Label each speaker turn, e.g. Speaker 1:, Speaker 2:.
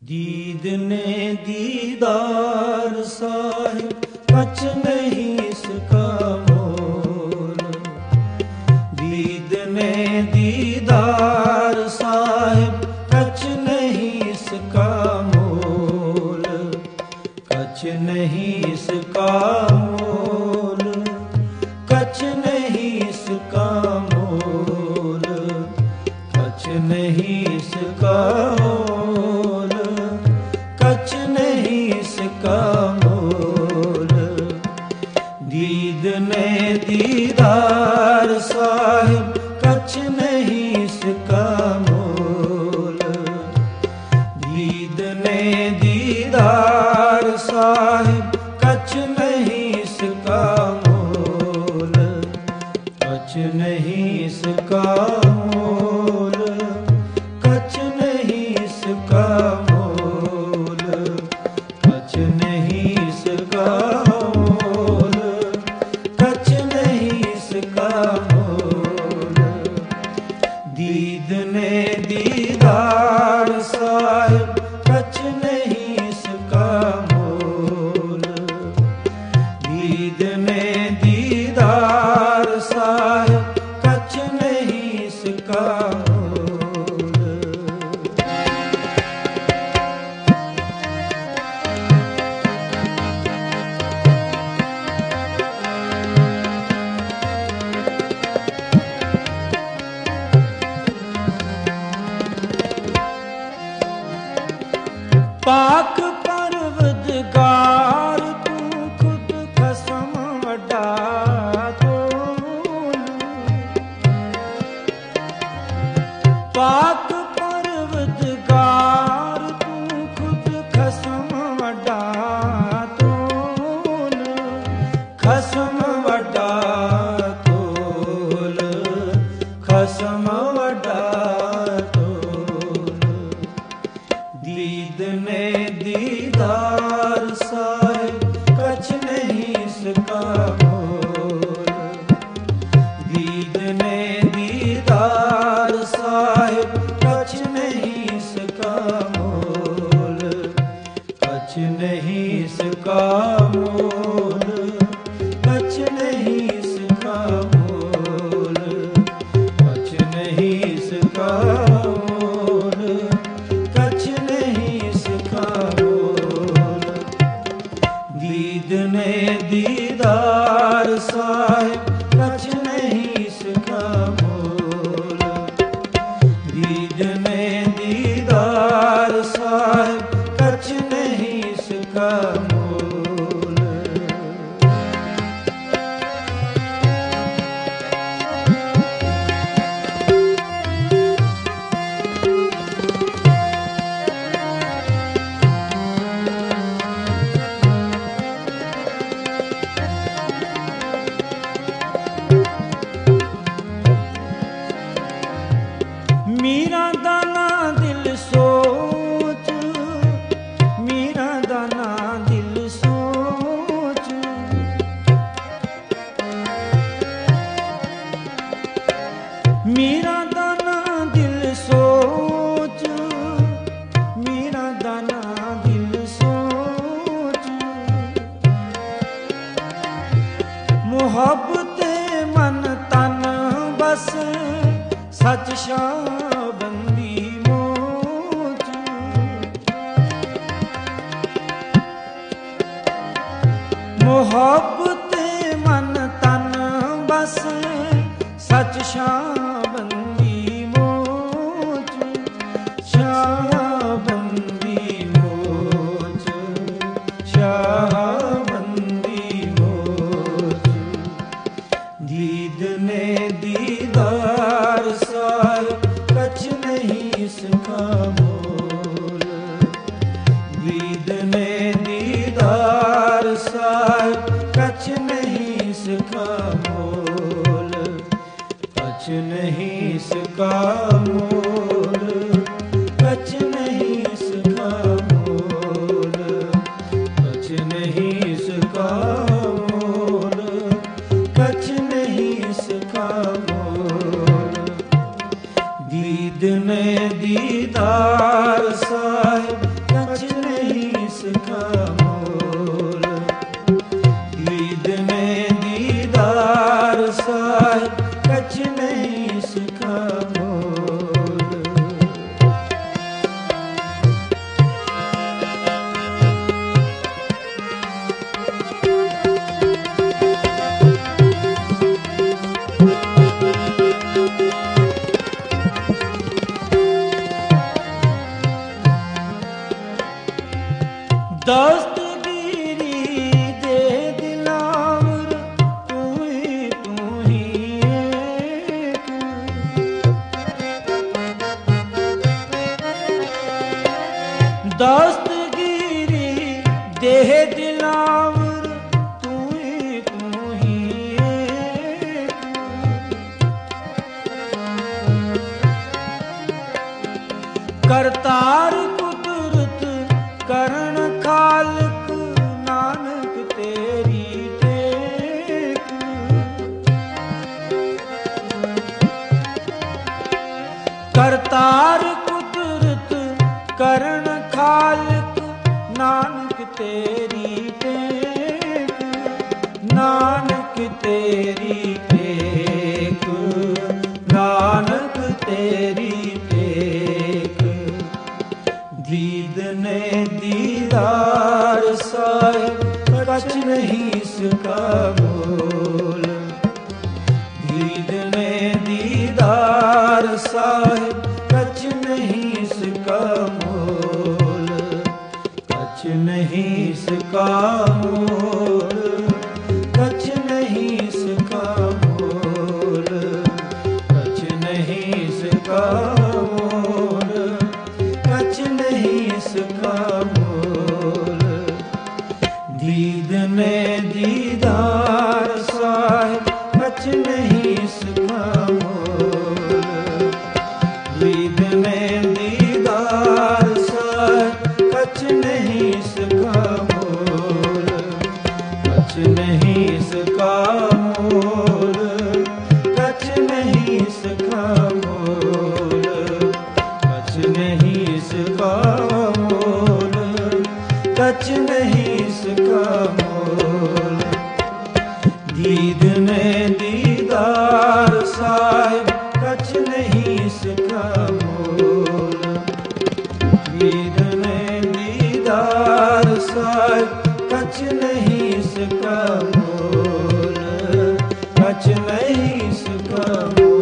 Speaker 1: दीद ने दीदार साहिब कछ नहीं इसका मोल। दीद ने दीदार साहिब कछ नहीं इसका मोल। कछ नहीं इसका मोल, कछ नहीं इसका मोल, कछ नहीं इसका मोल, कछ नहीं इसका मोल। दीद ने दीदार साहिब कछ नहीं इसका मोल। दीद ने दीदार साहिब कछ नहीं इसका मोल। कछ नहीं इसका मोल, कछ नहीं इसका मोल, कछ नहीं इसका मोल, कछ नहीं इसका मोल। दीद ने दीदार साहिब कछ नहीं इसका मोल। दीद ने दीदार साहिब कछ नहीं इसका मोल। पाक परवदगार तू खुद कसम वड्डा तोल। पाक परवदगार तू खुद कसम वड्डा तोल। कसम वड्डा तोल, कसम वड्डा तोल। दीद ने दीदार साहिब कछ नहीं इसका मोल। दीद ने दीदार साहिब कछ नहीं इसका मोल। कछ नहीं इसका मोल, कछ नहीं इसका मोल, कछ नहीं इसका मोल, कछ नहीं इसका मोल। दीद ने दीदार साहिब कछ नहीं इसका मोल। दीद ने दीदार साहिब कछ नहीं इसका मोल। मीरा दाना दिल सोच, मीरा दाना दिल सोच। मीरा दाना दिल सोच, मीरा दाना दिल सोच। मुहब्बते मन तन बस सच शाबंदी मोच। मुहब्बते मन तन बस सच शाबंदी मोच। शाबंदी मोच, शाबंदी मोच। दीद ने दीदार साहिब कछ नहीं इसका मोल। दीद ने दीदार साहिब कछ नहीं इसका मोल। कछ ਦਸਤਗੀਰੀ ਦੇ ਦਿਲਾਵਰ ਤੂੰ ਹੀ ਏਕ। ਦਸਤਗੀਰੀ ਦੇ ਦਿਲਾਵਰ ਤੂੰ ਹੀ ਏਕ। ਕਰਤਾਰ ਕੁਦਰਤ ਕਰਨ ਖਾਲਕ ਨਾਨਕ ਤੇਰੀ ਟੇਕ। ਕਰਤਾਰ ਕੁਦਰਤ ਕਰਨ ਖਾਲਕ ਨਾਨਕ ਤੇਰੀ ਟੇਕ। ਨਾਨਕ ਤੇਰੀ ਟੇਕ, ਨਾਨਕ ਤੇਰੀ ਟੇਕ। ਦੀਦ ਨੇ ਦੀਦਾਰ ਸਾਹਿਬ ਕਛ ਨਹੀਂ ਸਕਾ ਬੋਲ। ਦੀਦ ਨੇ ਦੀਦਾਰ ਸਾਹਿਬ ਕਛ ਨਹੀਂ ਸਕਾ ਮੋਲ। ਕਛ ਨਹੀਂ ਸਕਾ ਮੋਲ, ਕਛ ਨਹੀਂ ਸਕਾ ਮੋਲ। ਕਛ ਨਹੀਂ ਸਕਾ ਮੋਲ, ਕਛ ਨਹੀਂ ਸਕਾ ਮੋਲ। ਦੀਦ ਨੇ ਦੀਦਾਰ ਸਾਹਿਬ ਕਛ ਨਹੀਂ ਸਕਾ ਮੋਲ। ਦੀਦ ਨੇ ਦੀਦਾਰ ਸਾਹਿਬ ਕਛ ਨਹੀਂ ਸਕਾ ਮੋਲ। ਕਛ ਨਹੀਂ ਸਕਾ ਮੋਲ, ਕਛ ਨਹੀਂ ਸਕਾ ਮੋਲ। ਕਛ ਨਹੀਂ ਸਕਾ ਮੋਲ, ਕਛ ਨਹੀਂ ਸਕਾ ਮੋਲ। ਦੀਦ ਨੇ ਦੀਦਾਰ ਸਾਹਿਬ ਕਛ ਨਹੀਂ ਸਕਾ ਮੋਲ। ਦੀਦ ਨੇ ਦੀਦਾਰ ਸਾਹਿਬ ਕਛ ਨਹੀਂ ਸਕਾ ਮੋਲ। ਕਛ ਨਹੀਂ ਸਕਾ ਮੋਲ।